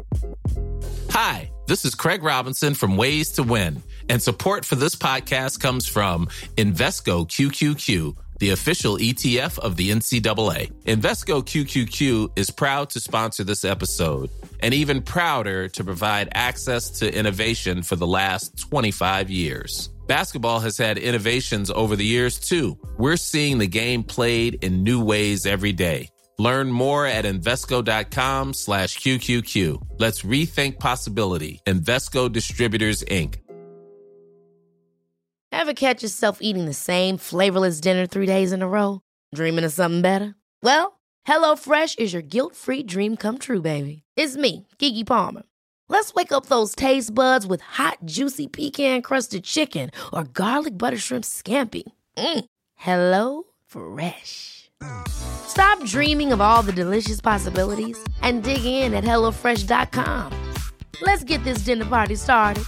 Hi, this is Craig Robinson from Ways to Win, and support for this podcast comes from Invesco QQQ, the official ETF of the NCAA. Invesco QQQ is proud to sponsor this episode, and even prouder to provide access to innovation for the last 25 years. Basketball has had innovations over the years, too. We're seeing the game played in new ways every day. Learn more at Invesco.com/QQQ. Let's rethink possibility. Invesco Distributors, Inc. Ever catch yourself eating the same flavorless dinner 3 days in a row? Dreaming of something better? Well, HelloFresh is your guilt-free dream come true, baby. It's me, Keke Palmer. Let's wake up those taste buds with hot, juicy pecan-crusted chicken or garlic butter shrimp scampi. Hello Fresh. Stop dreaming of all the delicious possibilities and dig in at HelloFresh.com. Let's get this dinner party started.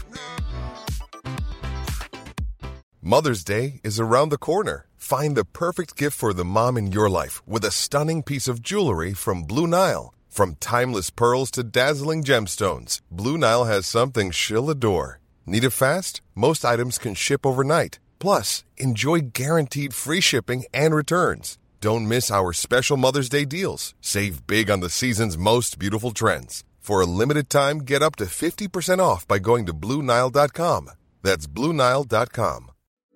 Mother's Day is around the corner. Find the perfect gift for the mom in your life with a stunning piece of jewelry from Blue Nile. From timeless pearls to dazzling gemstones, Blue Nile has something she'll adore. Need it fast? Most items can ship overnight. Plus, enjoy guaranteed free shipping and returns. Don't miss our special Mother's Day deals. Save big on the season's most beautiful trends. For a limited time, get up to 50% off by going to BlueNile.com. That's BlueNile.com.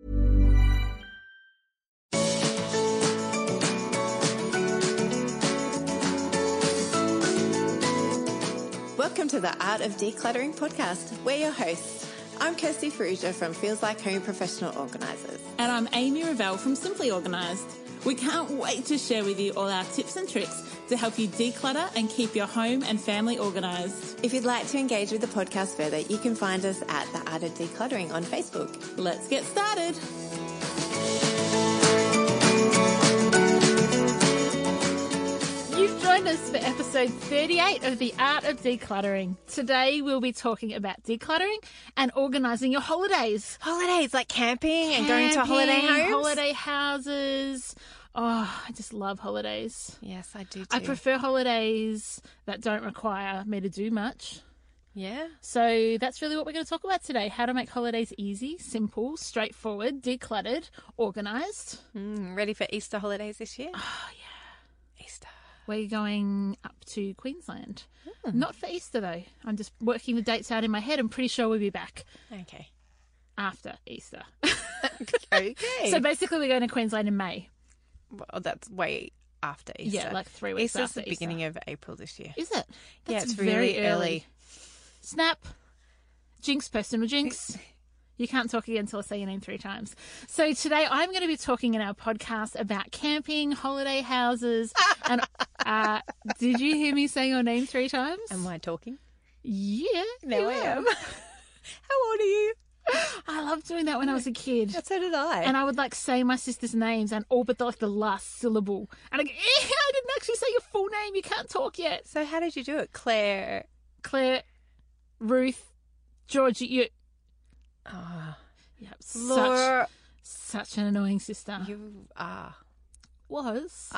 Welcome to the Art of Decluttering podcast. We're your hosts. I'm Kirsty Ferrugia from Feels Like Home Professional Organisers. And I'm Amy Revell from Simply Organised. We can't wait to share with you all our tips and tricks to help you declutter and keep your home and family organised. If you'd like to engage with the podcast further, you can find us at The Art of Decluttering on Facebook. Let's get started. You've joined us for episode 38 of The Art of Decluttering. Today we'll be talking about decluttering and organising your holidays. Holidays, like camping and going to holiday homes? Holiday houses. Oh, I just love holidays. Yes, I do too. I prefer holidays that don't require me to do much. Yeah. So that's really what we're going to talk about today. How to make holidays easy, simple, straightforward, decluttered, organised. Ready for Easter holidays this year? Oh, yeah. Easter. We're going up to Queensland. Not for Easter, though. I'm just working the dates out in my head. I'm pretty sure we'll be back. Okay. After Easter. Okay. So basically we're going to Queensland in May. Well, that's way after Easter. Yeah, like 3 weeks Easter's after the beginning of April this year. Is it? Yeah, That's it's really early. Snap. Jinx, personal jinx. You can't talk again until I say your name 3 times. So today I'm going to be talking in our podcast about camping, holiday houses. And did you hear me say your name 3 times? Am I talking? Yeah. No, I am. How old are you? I loved doing that when I was a kid. So did I. And I would say my sister's names and all but the last syllable. And I go, I didn't actually say your full name. You can't talk yet. So how did you do it? Claire, Ruth, Georgie, you. Oh, Yep, Laura. such an annoying sister. You are. Was.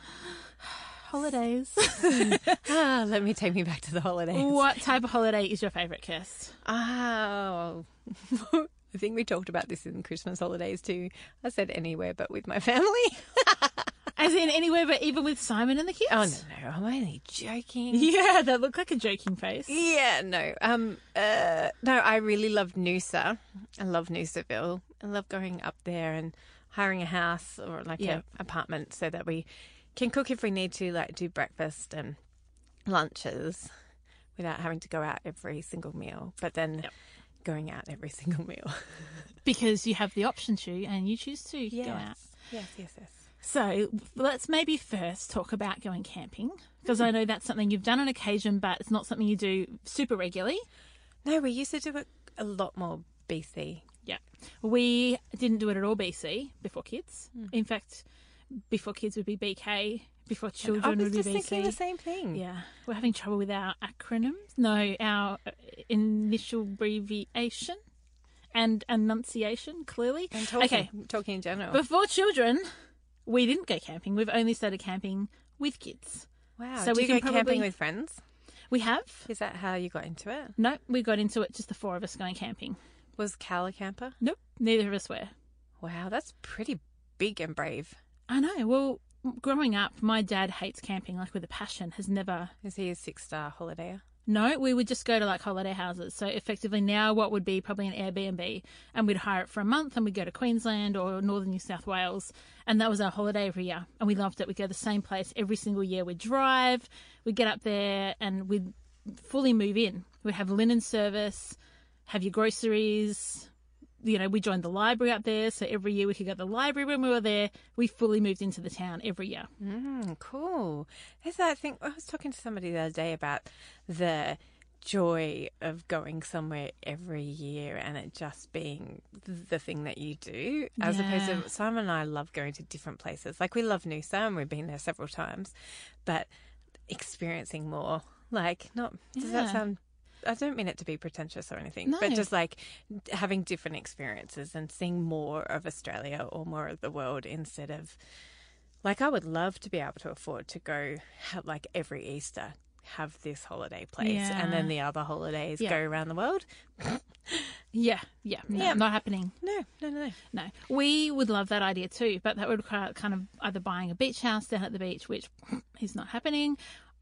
Holidays. Let me take me back to the holidays. What type of holiday is your favourite, Kirst? Oh, I think we talked about this in Christmas holidays too. I said anywhere but with my family. As in anywhere but even with Simon and the kids? Oh, no, I'm only joking. Yeah, that looked like a joking face. Yeah, no. No, I really loved Noosa. I love Noosaville. I love going up there and hiring a house or an apartment so that we can cook if we need to, do breakfast and lunches without having to go out every single meal. But then going out every single meal. Because you have the option to and you choose to go out. Yes. So let's maybe first talk about going camping, because I know that's something you've done on occasion, but it's not something you do super regularly. No, we used to do it a lot more BC. Yeah. We didn't do it at all BC before kids. In fact, before kids would be BK, before children would be BC. I was just thinking the same thing. Yeah. We're having trouble with our acronyms. No, our initial abbreviation and enunciation, clearly. And talking in general. Before children, we didn't go camping. We've only started camping with kids. Wow. So do we you can go camping with friends? We have. Is that how you got into it? No, we got into it just the four of us going camping. Was Cal a camper? Nope, neither of us were. Wow, that's pretty big and brave. I know. Well, growing up, my dad hates camping, like with a passion, has never... Is he a 6-star holidayer? No, we would just go to like holiday houses. So effectively now what would be probably an Airbnb, and we'd hire it for a month and we'd go to Queensland or northern New South Wales, and that was our holiday every year. And we loved it. We'd go to the same place every single year. We'd drive, we'd get up there and we'd fully move in. We'd have linen service, have your groceries. You know, we joined the library up there, so every year we could go to the library when we were there. We fully moved into the town every year. Cool. There's that thing. I was talking to somebody the other day about the joy of going somewhere every year and it just being the thing that you do, as opposed to Simon and I love going to different places. Like we love Noosa and we've been there several times, but experiencing more. Like, not does that sound? I don't mean it to be pretentious or anything, but just like having different experiences and seeing more of Australia or more of the world instead of, like, I would love to be able to afford to go like every Easter have this holiday place and then the other holidays go around the world. No, not happening. No. We would love that idea too, but that would require kind of either buying a beach house down at the beach, which is not happening.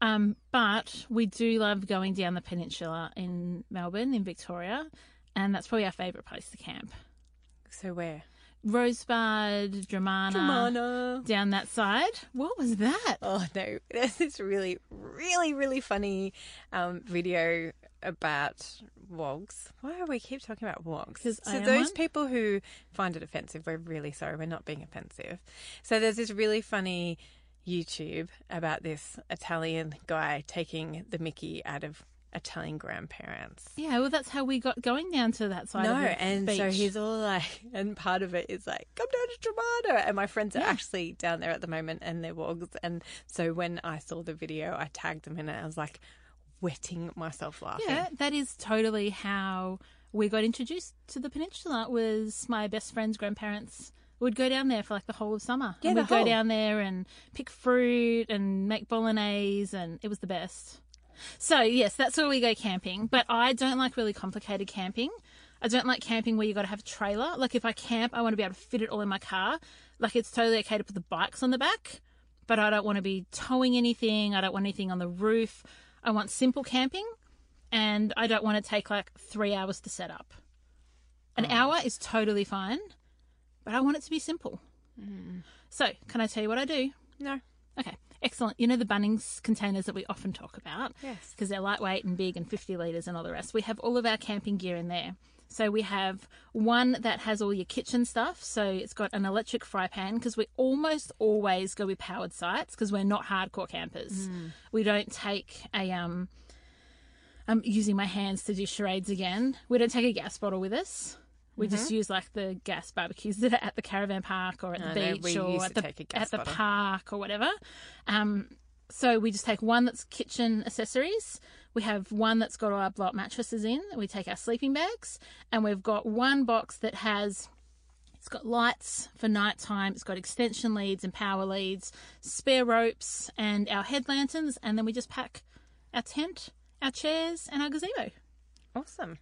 But we do love going down the peninsula in Melbourne, in Victoria, and that's probably our favourite place to camp. So where? Rosebud, Dramana, down that side. What was that? Oh, no. There's this really, really, really funny video about wogs. Why do we keep talking about wogs? So those people who find it offensive, we're really sorry. We're not being offensive. So there's this really funny YouTube about this Italian guy taking the mickey out of Italian grandparents. Yeah, well, that's how we got going down to that side of the beach. So he's all like, and part of it is like, come down to Dramana. And my friends are actually down there at the moment and they're wogs. And so when I saw the video, I tagged them in it. I was like wetting myself laughing. Yeah, that is totally how we got introduced to the peninsula. It was my best friend's grandparents. We'd go down there for like the whole of summer. Yeah, and we'd go down there and pick fruit and make bolognese, and it was the best. So, yes, that's where we go camping. But I don't like really complicated camping. I don't like camping where you got to have a trailer. Like if I camp, I want to be able to fit it all in my car. Like it's totally okay to put the bikes on the back, but I don't want to be towing anything. I don't want anything on the roof. I want simple camping, and I don't want to take like 3 hours to set up. An hour is totally fine. But I want it to be simple. So, can I tell you what I do? No. Okay, excellent. You know the Bunnings containers that we often talk about? Yes. Because they're lightweight and big and 50 litres and all the rest. We have all of our camping gear in there. So we have one that has all your kitchen stuff. So it's got an electric fry pan, because we almost always go with powered sites because we're not hardcore campers. We don't take a... I'm using my hands to do charades again. We don't take a gas bottle with us. We just use like the gas barbecues that are at the caravan park or at the beach or at the park or whatever. So we just take one that's kitchen accessories. We have one that's got all our blow-up mattresses in. We take our sleeping bags, and we've got one box that has, it's got lights for nighttime. It's got extension leads and power leads, spare ropes and our head lanterns. And then we just pack our tent, our chairs and our gazebo. Awesome.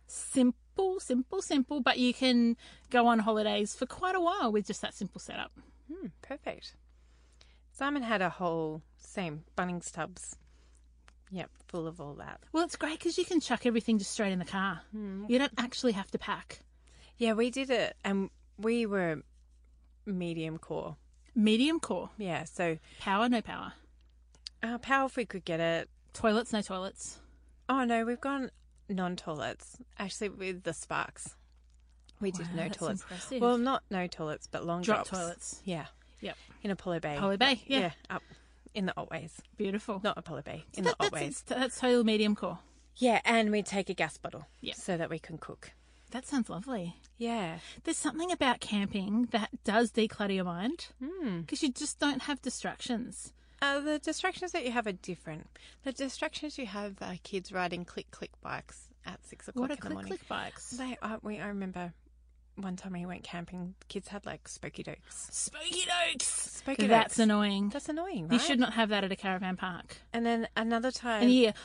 Simple, but you can go on holidays for quite a while with just that simple setup. Perfect. Simon had a whole Bunnings tubs. Yep, full of all that. Well, it's great because you can chuck everything just straight in the car. You don't actually have to pack. Yeah, we did it, and we were medium core. Medium core? Yeah, so... Power, no power? Power if we could get it. Toilets, no toilets? Oh, no, we've gone... non-toilets. Actually, with the Sparks, we did no toilets. Impressive. Well, not no toilets, but long drop drops. toilets. Yeah. Yep. In Apollo Bay. Apollo Bay, yeah. Up in the Otways. Beautiful. Not Apollo Bay, in the Otways. That's total medium core. Yeah, and we take a gas bottle Yeah. so that we can cook. That sounds lovely. Yeah. There's something about camping that does declutter your mind because you just don't have distractions. The distractions that you have are different. The distractions you have are kids riding click-click bikes at 6 o'clock in the morning. What are click-click bikes? I remember one time we went camping, the kids had like Spooky Dokes. Spooky Dokes! Spooky That's Dokes. annoying. That's annoying, right? You should not have that at a caravan park. And then another time... And you hear...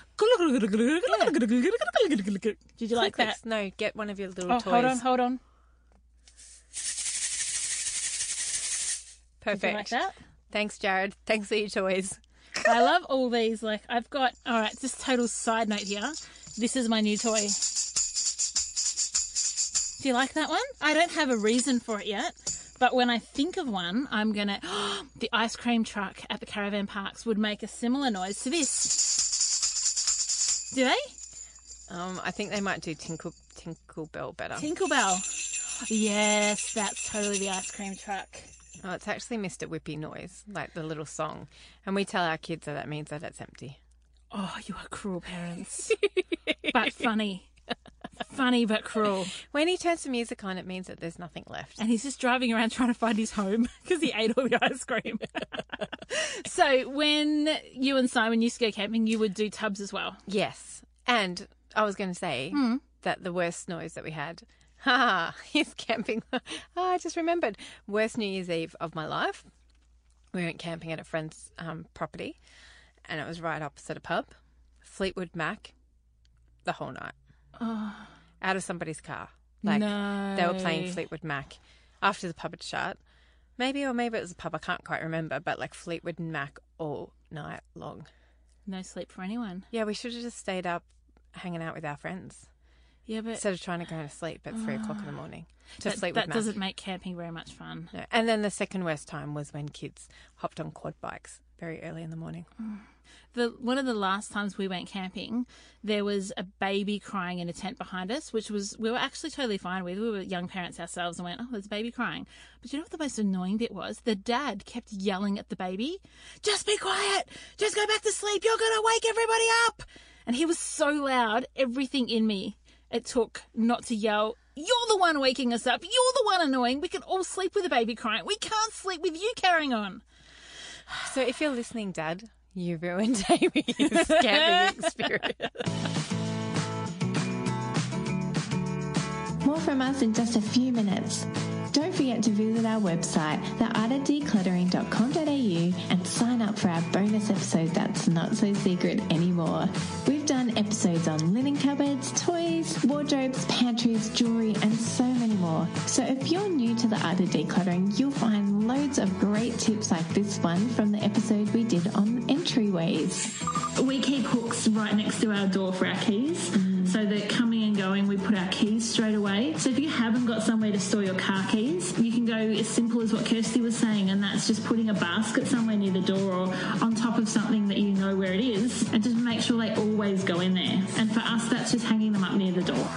Did you like that? No, get one of your little toys. Hold on. Perfect. Did you like that? Thanks, Jared. Thanks for your toys. I love all these. Like, I've got... All right, just total side note here. This is my new toy. Do you like that one? I don't have a reason for it yet, but when I think of one, I'm going to... the ice cream truck at the caravan parks would make a similar noise to this. Do they? I think they might do Tinkle Bell better. Tinkle Bell. Yes, that's totally the ice cream truck. Oh, it's actually Mr. Whippy noise, like the little song. And we tell our kids that means that it's empty. Oh, you are cruel parents. But funny. Funny but cruel. When he turns the music on, it means that there's nothing left. And he's just driving around trying to find his home because he ate all the ice cream. So when you and Simon used to go camping, you would do tubs as well? Yes. And I was going to say that the worst noise that we had... is camping. I just remembered. Worst New Year's Eve of my life. We went camping at a friend's property, and it was right opposite a pub. Fleetwood Mac, the whole night. Oh. Out of somebody's car. Like, no. They were playing Fleetwood Mac after the pub had shut. Maybe it was a pub, I can't quite remember, but like Fleetwood Mac all night long. No sleep for anyone. Yeah, we should have just stayed up hanging out with our friends. Yeah, but instead of trying to go to sleep at 3 o'clock in the morning to sleep with that Mac. doesn't make camping very much fun. No. And then the second worst time was when kids hopped on quad bikes very early in the morning. One of the last times we went camping, there was a baby crying in a tent behind us, which we were actually totally fine with. We were young parents ourselves and went, oh, there's a baby crying. But you know what the most annoying bit was? The dad kept yelling at the baby, just be quiet, just go back to sleep, you're going to wake everybody up. And he was so loud, everything in me. It took not to yell, you're the one waking us up. You're the one annoying. We can all sleep with a baby crying. We can't sleep with you carrying on. So if you're listening, Dad, you ruined Amy's camping experience. More from us in just a few minutes. Don't forget to visit our website, theartofdecluttering.com.au, and sign up for our bonus episode that's not so secret anymore. We've done episodes on linen cupboards, toys, wardrobes, pantries, jewellery, and so many more. So if you're new to the art of decluttering, you'll find loads of great tips like this one from the episode we did on entryways. We keep hooks right next to our door for our keys, so that coming and going, we put our keys straight away. So if you haven't got somewhere to store your car keys, you can go as simple as what Kirsty was saying, and that's just putting a basket somewhere near the door or on top of something that you know where it is, and just make sure they always go in there. And for us, that's just hanging them up near the door.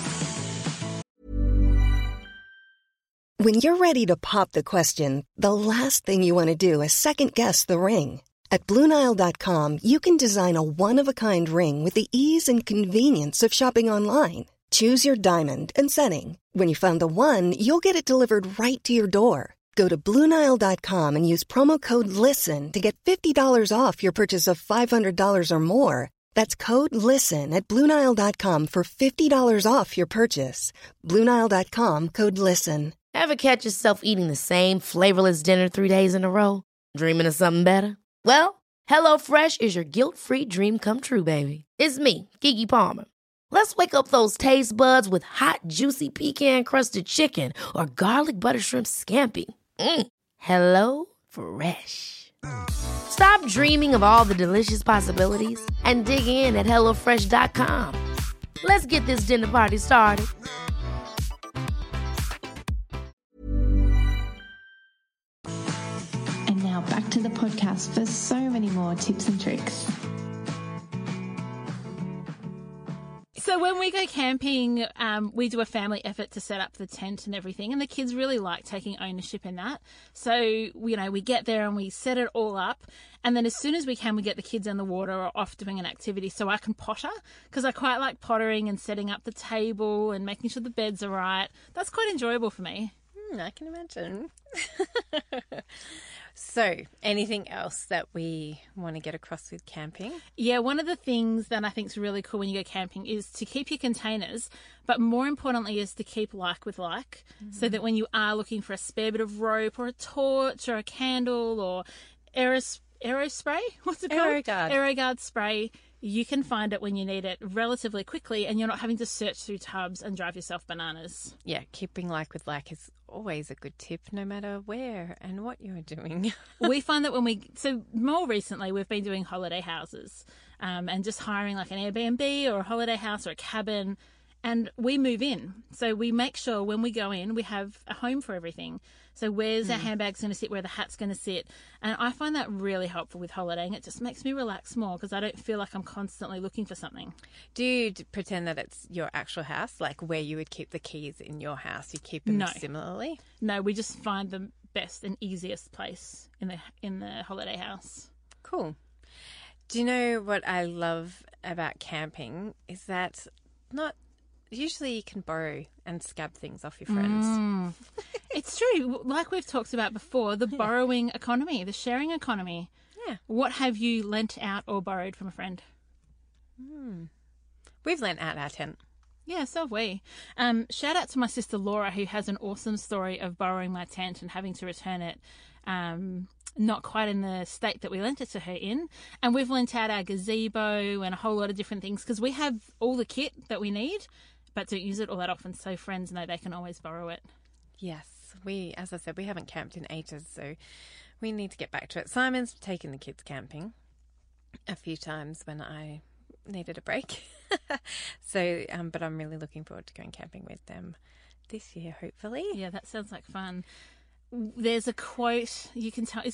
When you're ready to pop the question, the last thing you want to do is second-guess the ring. At BlueNile.com, you can design a one-of-a-kind ring with the ease and convenience of shopping online. Choose your diamond and setting. When you find the one, you'll get it delivered right to your door. Go to BlueNile.com and use promo code LISTEN to get $50 off your purchase of $500 or more. That's code LISTEN at BlueNile.com for $50 off your purchase. BlueNile.com, code LISTEN. Ever catch yourself eating the same flavorless dinner 3 days in a row? Dreaming of something better? Well, HelloFresh is your guilt-free dream come true, baby. It's me, Keke Palmer. Let's wake up those taste buds with hot, juicy pecan-crusted chicken or garlic butter shrimp scampi. Hello Fresh. Stop dreaming of all the delicious possibilities and dig in at HelloFresh.com. Let's get this dinner party started. And now back to the podcast for so many more tips and tricks. So when we go camping, we do a family effort to set up the tent and everything, and the kids really like taking ownership in that. So, we get there and we set it all up, and then as soon as we can, we get the kids in the water or off doing an activity so I can potter, because I quite like pottering and setting up the table and making sure the beds are right. That's quite enjoyable for me. I can imagine. So, anything else that we want to get across with camping? Yeah, one of the things that I think is really cool when you go camping is to keep your containers, but more importantly is to keep like with like, so that when you are looking for a spare bit of rope or a torch or a candle or aero spray, what's it called? AeroGuard spray, you can find it when you need it relatively quickly and you're not having to search through tubs and drive yourself bananas. Yeah, keeping like with like is always a good tip no matter where and what you're doing. We find that so more recently we've been doing holiday houses and just hiring like an Airbnb or a holiday house or a cabin, and we move in. So we make sure when we go in we have a home for everything. So where's our handbags going to sit, where the hat's going to sit. And I find that really helpful with holidaying. It just makes me relax more because I don't feel like I'm constantly looking for something. Do you pretend that it's your actual house, like where you would keep the keys in your house? You keep them similarly? No, we just find the best and easiest place in the holiday house. Cool. Do you know what I love about camping is that usually you can borrow and scab things off your friends. It's true. Like we've talked about before, the borrowing economy, the sharing economy. Yeah. What have you lent out or borrowed from a friend? We've lent out our tent. Yeah, so have we. Shout out to my sister Laura, who has an awesome story of borrowing my tent and having to return it not quite in the state that we lent it to her in. And we've lent out our gazebo and a whole lot of different things because we have all the kit that we need, but don't use it all that often, so friends know they can always borrow it. Yes. As I said, we haven't camped in ages, so we need to get back to it. Simon's taken the kids camping a few times when I needed a break. So, but I'm really looking forward to going camping with them this year, hopefully. Yeah, that sounds like fun. There's a quote, you can tell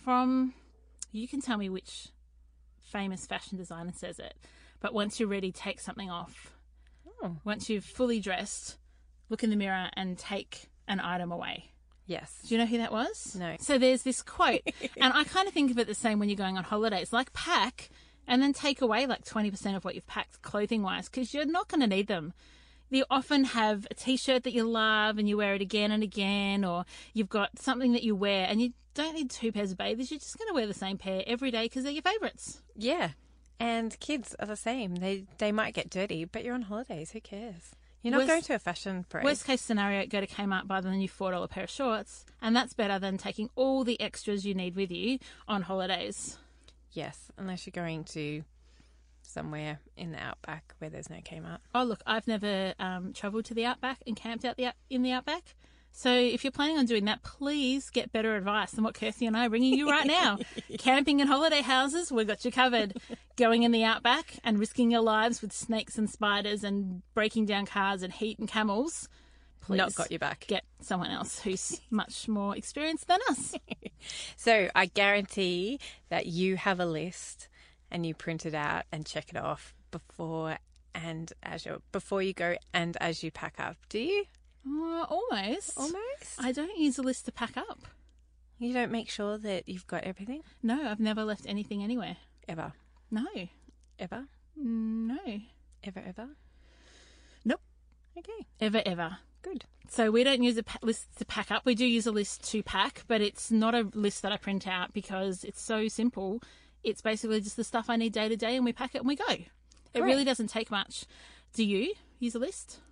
me which famous fashion designer says it, but once you're ready, take something off. Oh. Once you've fully dressed, look in the mirror and take an item away. Yes. Do you know who that was? No. So there's this quote, and I kind of think of it the same when you're going on holidays. Like, pack and then take away like 20% of what you've packed clothing-wise because you're not going to need them. You often have a T-shirt that you love and you wear it again and again, or you've got something that you wear and you don't need 2 pairs of bathers. You're just going to wear the same pair every day because they're your favourites. Yeah. And kids are the same. They might get dirty, but you're on holidays. Who cares? You're not going to a fashion parade. Worst case scenario, go to Kmart, buy the new $4 pair of shorts, and that's better than taking all the extras you need with you on holidays. Yes, unless you're going to somewhere in the outback where there's no Kmart. Oh, look, I've never travelled to the outback and camped out in the outback. So if you're planning on doing that, please get better advice than what Kirsty and I are bringing you right now. Camping in holiday houses, we've got you covered. Going in the outback and risking your lives with snakes and spiders and breaking down cars and heat and camels, please not got your back. Get someone else who's much more experienced than us. So I guarantee that you have a list and you print it out and check it off before you go and as you pack up. Do you? Almost. Almost? I don't use a list to pack up. You don't make sure that you've got everything? No, I've never left anything anywhere. Ever? No. Ever? No. Ever? Nope. Okay. Ever. Good. So we don't use a list to pack up. We do use a list to pack, but it's not a list that I print out because it's so simple. It's basically just the stuff I need day to day and we pack it and we go. It really doesn't take much. Do you use a list?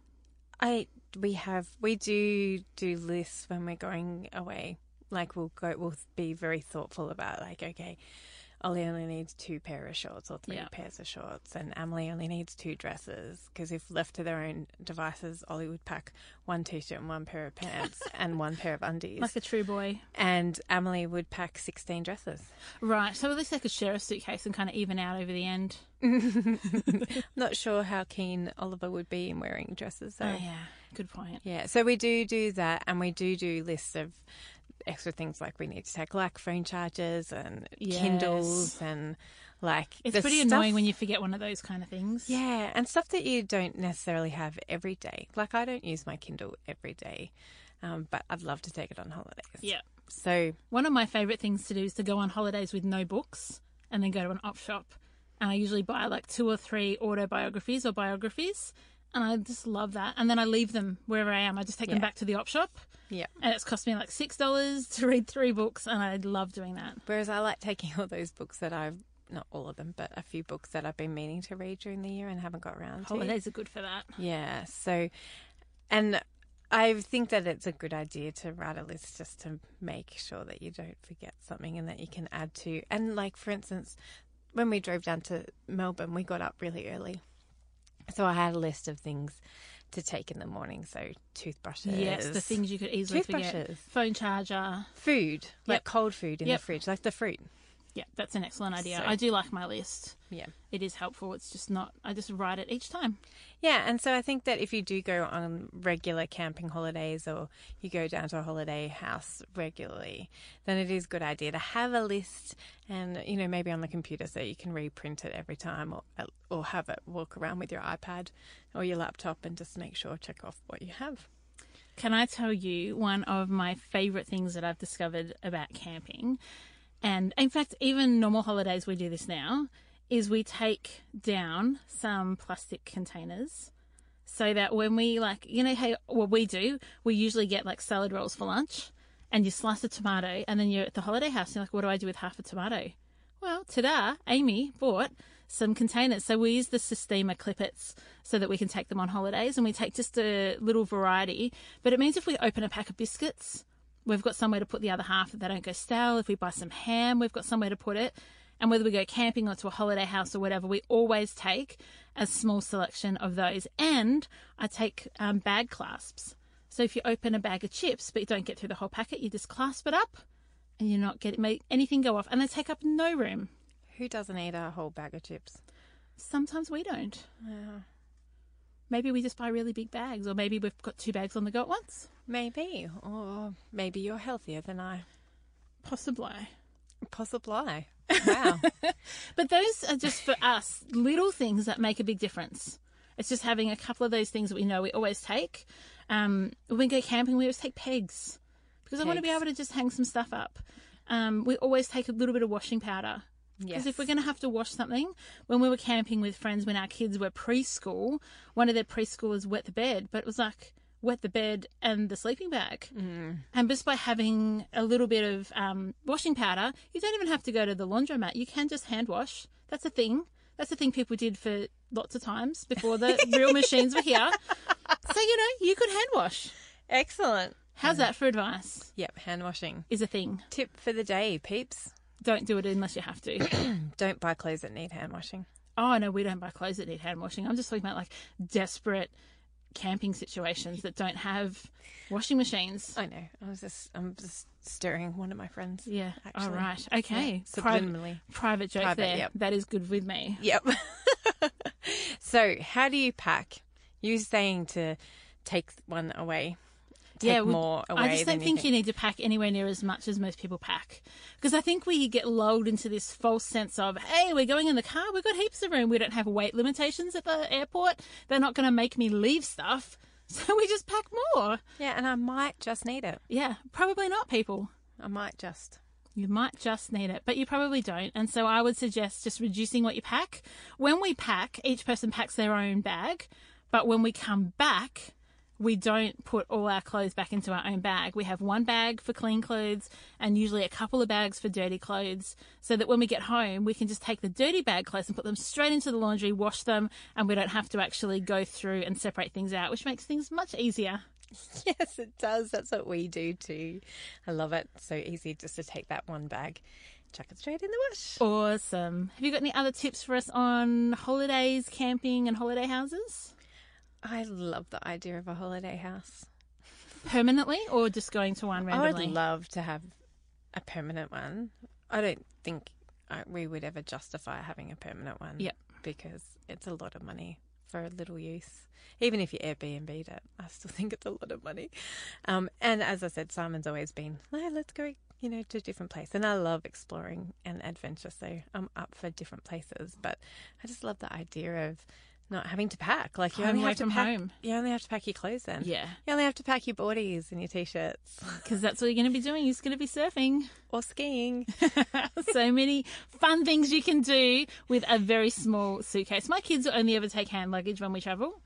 We do lists when we're going away. Like we'll be very thoughtful about like, okay, Ollie only needs 2 pairs of shorts or 3 pairs of shorts, and Emily only needs 2 dresses. Because if left to their own devices, Ollie would pack 1 t-shirt and 1 pair of pants and 1 pair of undies. Like a true boy. And Emily would pack 16 dresses. Right. So at least they could share a suitcase and kind of even out over the end. Not sure how keen Oliver would be in wearing dresses, though. Oh, yeah. Good point. Yeah. So we do that, and we do lists of extra things like we need to take like phone chargers and Kindles and like it's pretty annoying when you forget one of those kind of things. Yeah, and stuff that you don't necessarily have every day. Like I don't use my Kindle every day, but I'd love to take it on holidays. Yeah. So one of my favourite things to do is to go on holidays with no books and then go to an op shop, and I usually buy like 2 or 3 autobiographies or biographies. And I just love that. And then I leave them wherever I am. I just take them back to the op shop. Yeah. And it's cost me like $6 to read 3 books, and I love doing that. Whereas I like taking all those books that I've, not all of them, but a few books that I've been meaning to read during the year and haven't got around to. Holidays are good for that. Yeah. So, and I think that it's a good idea to write a list just to make sure that you don't forget something and that you can add to. And like, for instance, when we drove down to Melbourne, we got up really early. So I had a list of things to take in the morning. So toothbrushes. Yes, the things you could easily forget. Phone charger. Food, like cold food in the fridge, like the fruit. Yeah, that's an excellent idea. So, I do like my list. Yeah. It is helpful. It's just not, I just write it each time. Yeah, and so I think that if you do go on regular camping holidays or you go down to a holiday house regularly, then it is a good idea to have a list and, you know, maybe on the computer so you can reprint it every time or have it walk around with your iPad or your laptop and just make sure, check off what you have. Can I tell you one of my favourite things that I've discovered about camping? And in fact, even normal holidays, we do this now, is we take down some plastic containers so that when we hey, what we do, we usually get like salad rolls for lunch and you slice a tomato and then you're at the holiday house and you're like, what do I do with half a tomato? Well, ta-da, Amy bought some containers. So we use the Sistema Clippets so that we can take them on holidays, and we take just a little variety. But it means if we open a pack of biscuits, we've got somewhere to put the other half that they don't go stale. If we buy some ham, we've got somewhere to put it. And whether we go camping or to a holiday house or whatever, we always take a small selection of those. And I take bag clasps. So if you open a bag of chips but you don't get through the whole packet, you just clasp it up and you're not make anything go off. And they take up no room. Who doesn't eat a whole bag of chips? Sometimes we don't. Maybe we just buy really big bags, or maybe we've got 2 bags on the go at once. Maybe. Or maybe you're healthier than I. Possibly. Wow. But those are just, for us, little things that make a big difference. It's just having a couple of those things that we know we always take. When we go camping, we always take pegs because I want to be able to just hang some stuff up. We always take a little bit of washing powder. Because if we're going to have to wash something, when we were camping with friends when our kids were preschool, one of their preschoolers wet the bed, but it was like wet the bed and the sleeping bag. And just by having a little bit of washing powder, you don't even have to go to the laundromat. You can just hand wash. That's a thing. That's a thing people did for lots of times before the real machines were here. So, you could hand wash. Excellent. How's that for advice? Yep, hand washing is a thing. Tip for the day, peeps. Don't do it unless you have to. Don't buy clothes that need hand washing. Oh, no, we don't buy clothes that need hand washing. I'm just talking about like desperate camping situations that don't have washing machines. I know. I'm just stirring one of my friends. Yeah. Actually. Oh, right. Okay. Yeah, subliminally. Private joke there. Yep. That is good with me. Yep. So how do you pack? You're saying to take one away. More away. I just don't think you need to pack anywhere near as much as most people pack. Because I think we get lulled into this false sense of, hey, we're going in the car, we've got heaps of room, we don't have weight limitations at the airport, they're not going to make me leave stuff, so we just pack more. Yeah, and I might just need it. Yeah, probably not, people. I might just. You might just need it, but you probably don't. And so I would suggest just reducing what you pack. When we pack, each person packs their own bag, but when we come back, we don't put all our clothes back into our own bag. We have one bag for clean clothes and usually a couple of bags for dirty clothes, so that when we get home, we can just take the dirty bag clothes and put them straight into the laundry, wash them, and we don't have to actually go through and separate things out, which makes things much easier. Yes, it does. That's what we do too. I love it. So easy just to take that one bag, chuck it straight in the wash. Awesome. Have you got any other tips for us on holidays, camping and holiday houses? I love the idea of a holiday house. Permanently or just going to one randomly? I would love to have a permanent one. I don't think we would ever justify having a permanent one. Yep. Because it's a lot of money for a little use. Even if you Airbnb'd it, I still think it's a lot of money. And as I said, Simon's always been, let's go, to a different place. And I love exploring and adventure, so I'm up for different places. But I just love the idea of not having to pack. Like you only have to pack home. You only have to pack your clothes then. Yeah. You only have to pack your boardies and your t-shirts. Because that's what you're going to be doing. You're just going to be surfing. Or skiing. So many fun things you can do with a very small suitcase. My kids only ever take hand luggage when we travel.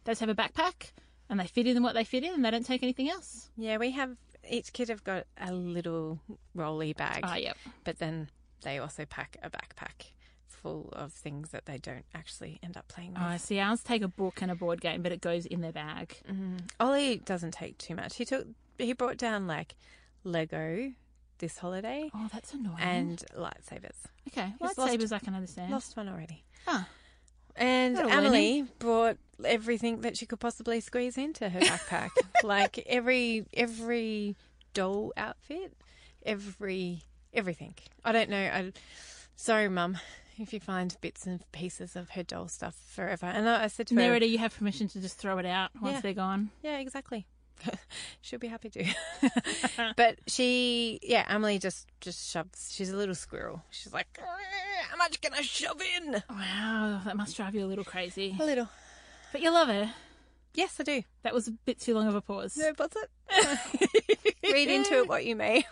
They just have a backpack and they fit in what they fit in and they don't take anything else. Yeah, we have, each kid have got a little rolly bag. Oh, yep. But then they also pack a backpack full of things that they don't actually end up playing with. Oh, see, ours take a book and a board game, but it goes in their bag. Ollie doesn't take too much. He brought down like Lego this holiday. Oh, that's annoying. And lightsabers. Okay, He's lightsabers I can understand. Lost one already. Oh. And That'll Emily brought everything that she could possibly squeeze into her backpack. Like every doll outfit, everything. I don't know. Sorry, Mum, if you find bits and pieces of her doll stuff forever. And I said to her, Merida, you have permission to just throw it out once they're gone. Yeah, exactly. She'll be happy to. But Emily just shoves. She's a little squirrel. She's like, how much can I shove in? Wow, that must drive you a little crazy. A little. But you love her. Yes, I do. That was a bit too long of a pause. No, was it? Read into it what you may.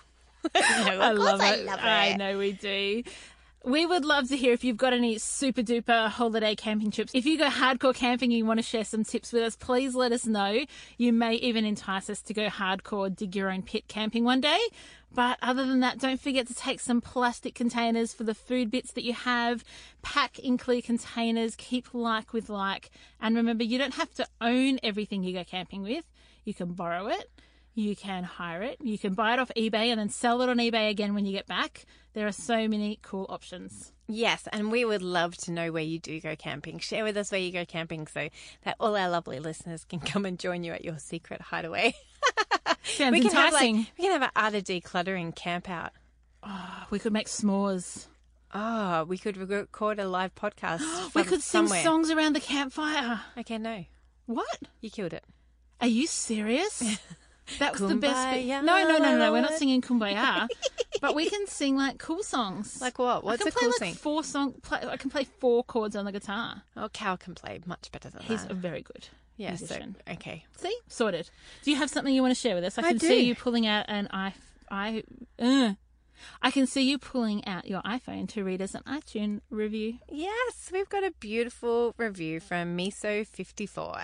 I love it. I know we do. We would love to hear if you've got any super duper holiday camping trips. If you go hardcore camping and you want to share some tips with us, please let us know. You may even entice us to go hardcore, dig your own pit camping one day. But other than that, don't forget to take some plastic containers for the food bits that you have. Pack in clear containers. Keep like with like. And remember, you don't have to own everything you go camping with. You can borrow it. You can hire it. You can buy it off eBay and then sell it on eBay again when you get back. There are so many cool options. Yes, and we would love to know where you do go camping. Share with us where you go camping so that all our lovely listeners can come and join you at your secret hideaway. Sounds enticing. We can have an art of decluttering camp out. Oh, we could make s'mores. Oh, we could record a live podcast. We could sing somewhere. songs around the campfire. Okay, no. What? You killed it. Are you serious? That was the best bit. Kumbaya. No. We're not singing Kumbaya. But we can sing like cool songs. Like what? What's a cool thing? I can play 4 chords on the guitar. Oh, Cal can play much better than He's that. a very good musician. So, okay. See? Sorted. Do you have something you want to share with us? I can do. see you pulling out I can see you pulling out your iPhone to read us an iTunes review. Yes, we've got a beautiful review from Miso54.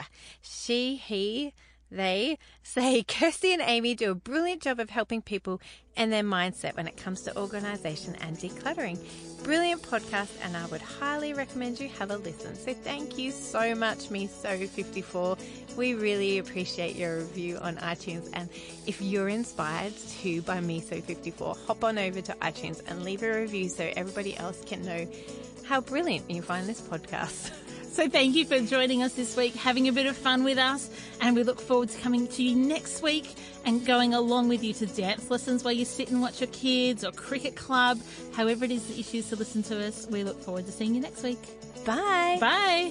They say Kirsty and Amy do a brilliant job of helping people and their mindset when it comes to organisation and decluttering. Brilliant podcast, and I would highly recommend you have a listen. So thank you so much, Miso54. We really appreciate your review on iTunes. And if you're inspired too by Miso54, hop on over to iTunes and leave a review so everybody else can know how brilliant you find this podcast. So thank you for joining us this week, having a bit of fun with us, and we look forward to coming to you next week and going along with you to dance lessons while you sit and watch your kids or cricket club, however it is that you choose to listen to us. We look forward to seeing you next week. Bye. Bye.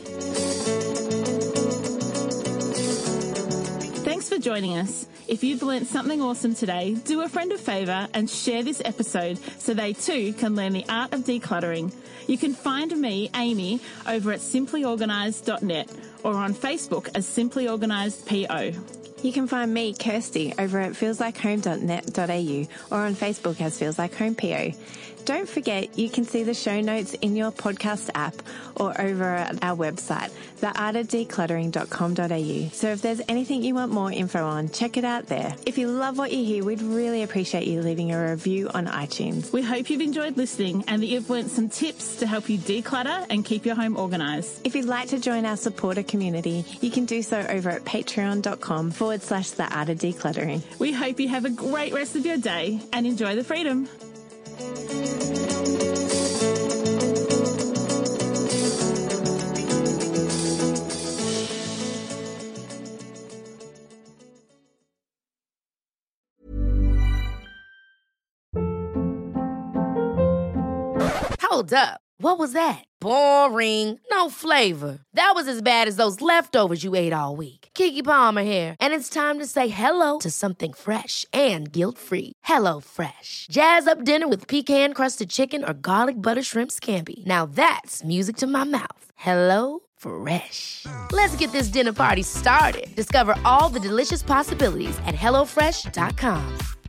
Thanks for joining us. If you've learnt something awesome today, do a friend a favour and share this episode so they too can learn the art of decluttering. You can find me, Amy, over at simplyorganised.net or on Facebook as Simply Organised PO. You can find me, Kirsty, over at feelslikehome.net.au or on Facebook as Feels Like Home PO. Don't forget, you can see the show notes in your podcast app or over at our website, theartofdecluttering.com.au. So if there's anything you want more info on, check it out there. If you love what you hear, we'd really appreciate you leaving a review on iTunes. We hope you've enjoyed listening and that you've learnt some tips to help you declutter and keep your home organised. If you'd like to join our supporter community, you can do so over at patreon.com/theartofdecluttering. We hope you have a great rest of your day and enjoy the freedom. Hold up. What was that? Boring. No flavor. That was as bad as those leftovers you ate all week. Keke Palmer here. And it's time to say hello to something fresh and guilt-free. Hello Fresh. Jazz up dinner with pecan-crusted chicken or garlic butter shrimp scampi. Now that's music to my mouth. Hello Fresh. Let's get this dinner party started. Discover all the delicious possibilities at HelloFresh.com.